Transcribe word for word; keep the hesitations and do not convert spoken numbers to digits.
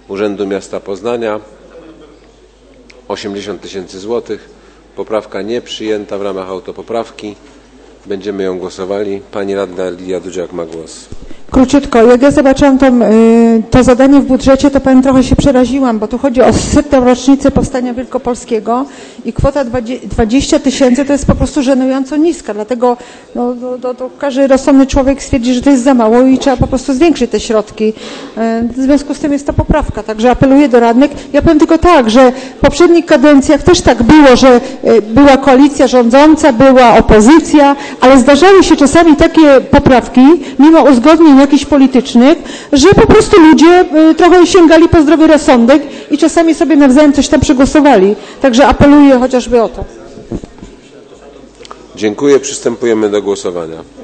Urzędu Miasta Poznania osiemdziesiąt tysięcy złotych. Poprawka nie przyjęta w ramach autopoprawki. Będziemy ją głosowali. Pani radna Lidia Dudziak ma głos. Króciutko, jak ja zobaczyłam to, to zadanie w budżecie, to powiem, trochę się przeraziłam, bo tu chodzi o setną rocznicę Powstania Wielkopolskiego i kwota dwadzieścia tysięcy to jest po prostu żenująco niska, dlatego no, no, to, to każdy rozsądny człowiek stwierdzi, że to jest za mało i trzeba po prostu zwiększyć te środki. W związku z tym jest to poprawka, także apeluję do radnych. Ja powiem tylko tak, że w poprzednich kadencjach też tak było, że była koalicja rządząca, była opozycja, ale zdarzały się czasami takie poprawki, mimo uzgodnień jakichś politycznych, że po prostu ludzie trochę sięgali po zdrowy rozsądek i czasami sobie nawzajem coś tam przegłosowali. Także apeluję chociażby o to. Dziękuję. Przystępujemy do głosowania.